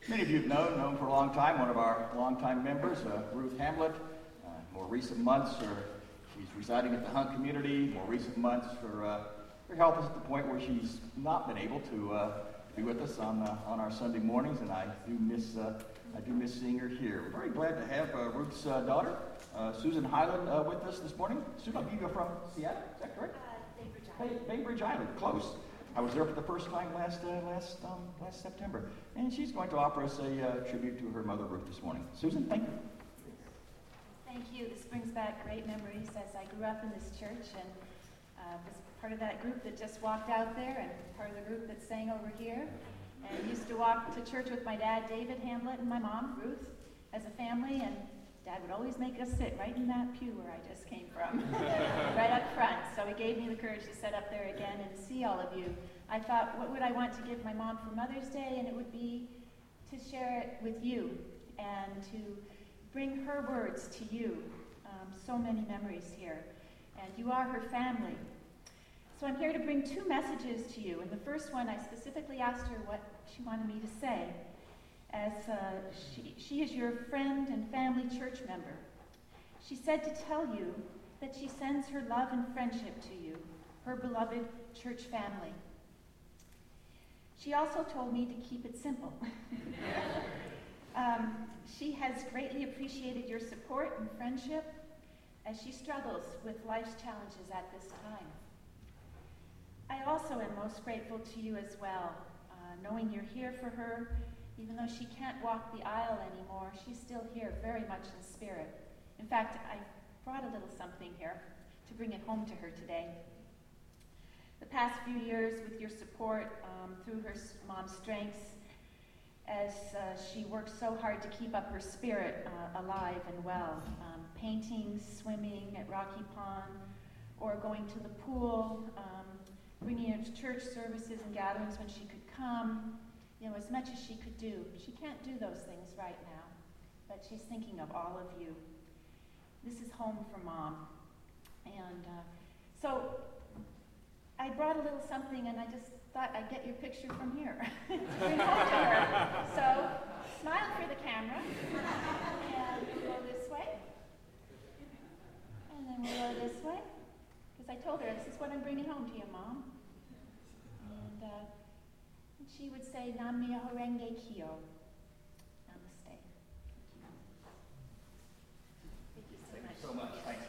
Many of you have known for a long time, one of our longtime members, Ruth Hamlet. More recent months, she's residing at the Hunt community. More recent months, her health is at the point where she's not been able to be with us on our Sunday mornings, and I do miss seeing her here. We're very glad to have Ruth's daughter, Susan Highland, with us this morning. Susan, you go from Seattle, is that correct? Bainbridge Island, close. I was there for the first time last September, and she's going to offer us a tribute to her mother, Ruth, this morning. Susan, thank you. Thank you. This brings back great memories as I grew up in this church and was part of that group that just walked out there and part of the group that sang over here. And used to walk to church with my dad, David Hamlet, and my mom, Ruth, as a family. And Dad would always make us sit right in that pew where I just came from, right up front. So he gave me the courage to sit up there again and see all of you. I thought, what would I want to give my mom for Mother's Day? And it would be to share it with you and to bring her words to you. So many memories here. And you are her family. So I'm here to bring two messages to you. And the first one, I specifically asked her what she wanted me to say, as she is your friend and family church member. She said to tell you that she sends her love and friendship to you, her beloved church family. She also told me to keep it simple. She has greatly appreciated your support and friendship as she struggles with life's challenges at this time. I also am most grateful to you as well, knowing you're here for her. Even though she can't walk the aisle anymore, she's still here very much in spirit. In fact, I brought a little something here to bring it home to her today. The past few years, with your support through her mom's strengths, as she worked so hard to keep up her spirit alive and well, painting, swimming at Rocky Pond, or going to the pool, bringing her to church services and gatherings when she could come, as much as she could do. She can't do those things right now, but she's thinking of all of you. This is home for Mom. And so I brought a little something, and I just thought I'd get your picture from here to bring home to her. So smile for the camera, and we'll go this way, and then we'll go this way, because I told her, this is what I'm bringing home to you, Mom. And she would say, Nam Myoho Renge Kyo. Namaste. Thank you so much. Thank you so much. Thank